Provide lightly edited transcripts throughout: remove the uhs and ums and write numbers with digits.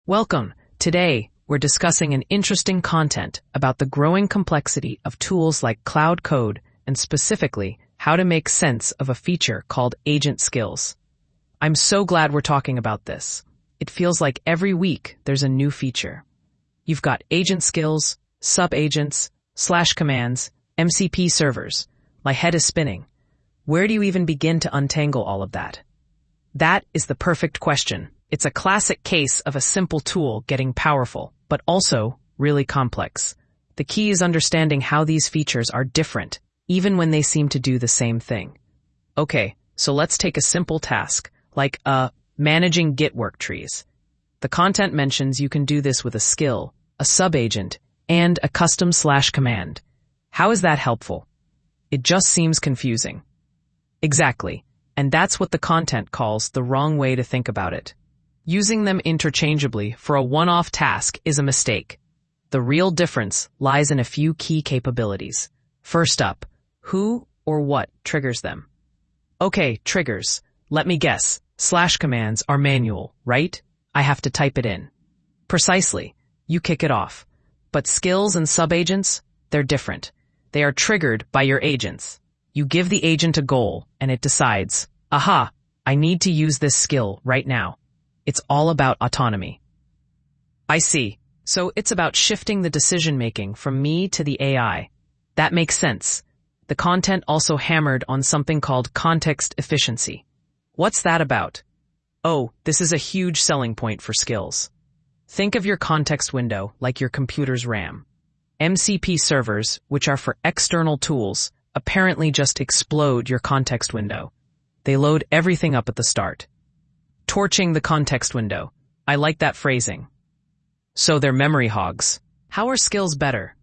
Welcome. Today, we're discussing an interesting content about the growing complexity of tools like Cloud Code and specifically how to make sense of a feature called Agent Skills. I'm so glad we're talking about this. It feels like every week there's a new feature. You've got agent skills, sub-agents, /commands, MCP servers. My head is spinning. Where do you even begin to untangle all of that? That is the perfect question. It's a classic case of a simple tool getting powerful, but also really complex. The key is understanding how these features are different, even when they seem to do the same thing. Okay, so let's take a simple task, like managing Git work trees. The content mentions you can do this with a skill, a sub-agent, and a custom /command. How is that helpful? It just seems confusing. Exactly, and that's what the content calls the wrong way to think about it. Using them interchangeably for a one-off task is a mistake. The real difference lies in a few key capabilities. First up, who or what triggers them? Okay, triggers. Let me guess. /commands are manual, right? I have to type it in. Precisely. You kick it off. But skills and sub-agents, they're different. They are triggered by your agents. You give the agent a goal, and it decides, aha, I need to use this skill right now. It's all about autonomy. I see. So it's about shifting the decision-making from me to the AI. That makes sense. The content also hammered on something called context efficiency. What's that about? Oh, this is a huge selling point for skills. Think of your context window like your computer's RAM. MCP servers, which are for external tools, apparently just explode your context window. They load everything up at the start. Torching the context window. I like that phrasing. So they're memory hogs. How are skills better?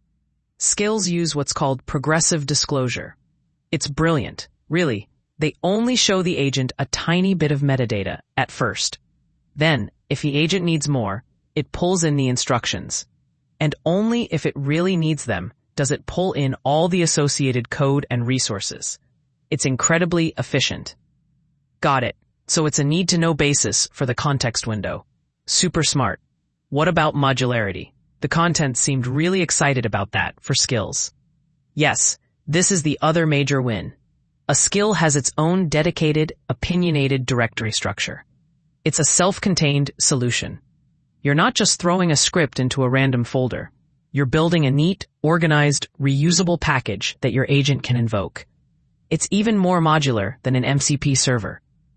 Skills use what's called progressive disclosure. It's brilliant. Really, they only show the agent a tiny bit of metadata at first. Then, if the agent needs more, it pulls in the instructions. And only if it really needs them does it pull in all the associated code and resources. It's incredibly efficient. Got it. So it's a need-to-know basis for the context window. Super smart. What about modularity? The content seemed really excited about that for skills. Yes, this is the other major win. A skill has its own dedicated, opinionated directory structure. It's a self-contained solution. You're not just throwing a script into a random folder. You're building a neat, organized, reusable package that your agent can invoke. It's even more modular than an MCP server.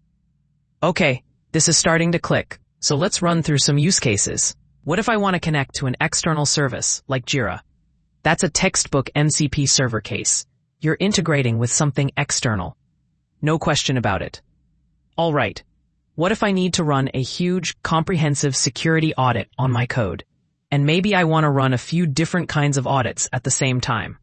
Okay, this is starting to click, so let's run through some use cases. What if I want to connect to an external service, like Jira? That's a textbook MCP server case. You're integrating with something external. No question about it. All right, what if I need to run a huge, comprehensive security audit on my code? And maybe I want to run a few different kinds of audits at the same time.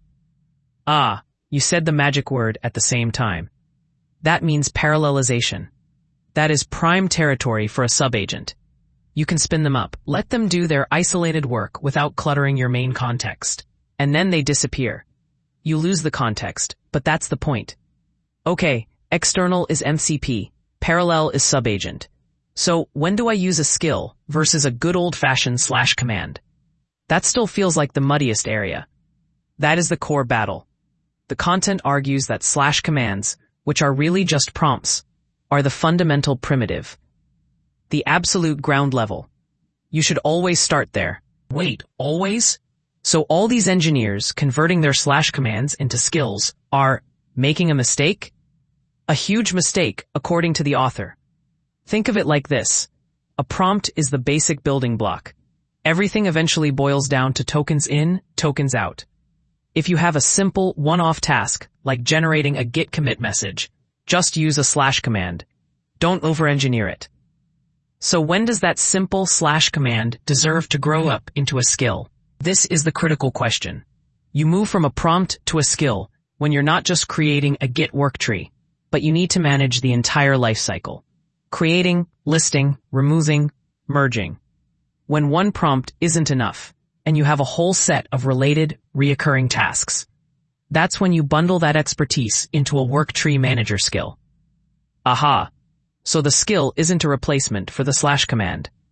Ah, you said the magic word at the same time. That means parallelization. That is prime territory for a sub-agent. You can spin them up, let them do their isolated work without cluttering your main context. And then they disappear. You lose the context, but that's the point. Okay, external is MCP, parallel is sub-agent. So when do I use a skill versus a good old-fashioned /command? That still feels like the muddiest area. That is the core battle. The content argues that /commands, which are really just prompts, are the fundamental primitive. The absolute ground level. You should always start there. Wait, always? So all these engineers converting their /commands into skills are making a mistake? A huge mistake, according to the author. Think of it like this. A prompt is the basic building block. Everything eventually boils down to tokens in, tokens out. If you have a simple one-off task, like generating a git commit message, just use a /command. Don't over-engineer it. So when does that simple /command deserve to grow up into a skill? This is the critical question. You move from a prompt to a skill when you're not just creating a Git work tree, but you need to manage the entire lifecycle. Creating, listing, removing, merging. When one prompt isn't enough, and you have a whole set of related, reoccurring tasks. That's when you bundle that expertise into a work tree manager skill. Aha! So the skill isn't a replacement for the /command.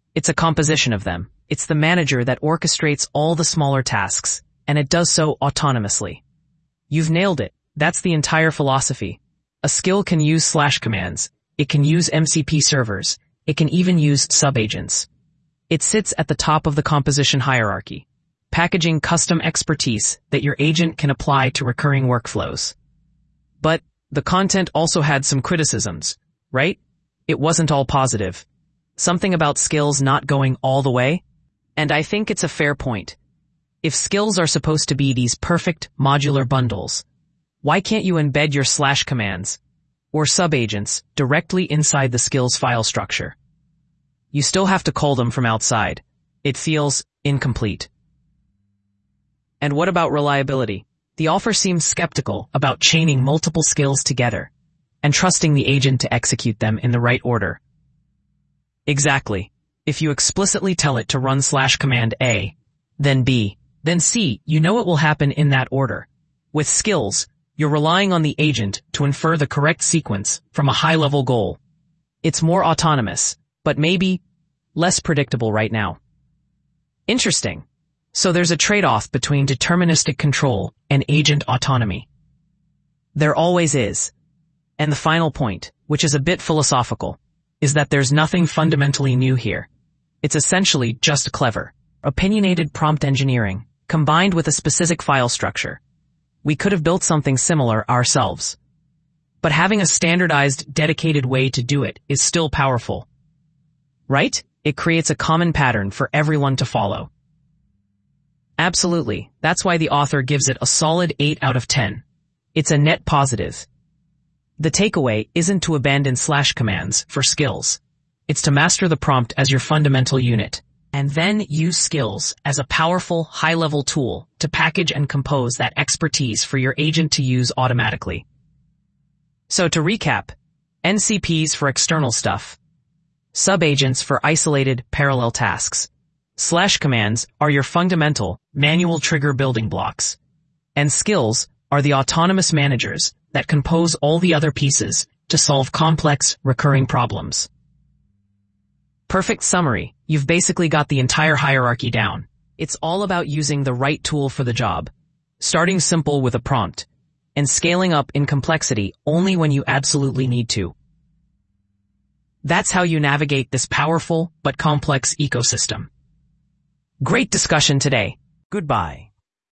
It's a composition of them. It's the manager that orchestrates all the smaller tasks, and it does so autonomously. You've nailed it. That's the entire philosophy. A skill can use slash commands. It can use MCP servers. It can even use subagents. It sits at the top of the composition hierarchy, packaging custom expertise that your agent can apply to recurring workflows. But the content also had some criticisms, right? It wasn't all positive. Something about skills not going all the way? And I think it's a fair point. If skills are supposed to be these perfect modular bundles, why can't you embed your slash commands or subagents directly inside the skills file structure? You still have to call them from outside. It feels incomplete. And what about reliability? The author seems skeptical about chaining multiple skills together and trusting the agent to execute them in the right order. Exactly. If you explicitly tell it to run slash command A, then B, then C, you know it will happen in that order. With skills, you're relying on the agent to infer the correct sequence from a high-level goal. It's more autonomous, but maybe less predictable right now. Interesting. So there's a trade-off between deterministic control and agent autonomy. There always is. And the final point, which is a bit philosophical, is that there's nothing fundamentally new here. It's essentially just clever, opinionated prompt engineering, combined with a specific file structure. We could have built something similar ourselves. But having a standardized, dedicated way to do it is still powerful. Right? It creates a common pattern for everyone to follow. Absolutely. That's why the author gives it a solid 8 out of 10. It's a net positive. The takeaway isn't to abandon slash commands for skills. It's to master the prompt as your fundamental unit, and then use skills as a powerful, high-level tool to package and compose that expertise for your agent to use automatically. So to recap, NCPs for external stuff, subagents for isolated, parallel tasks, slash commands are your fundamental, manual trigger building blocks, and skills are the autonomous managers that compose all the other pieces to solve complex, recurring problems. Perfect summary. You've basically got the entire hierarchy down. It's all about using the right tool for the job, starting simple with a prompt, and scaling up in complexity only when you absolutely need to. That's how you navigate this powerful but complex ecosystem. Great discussion today. Goodbye.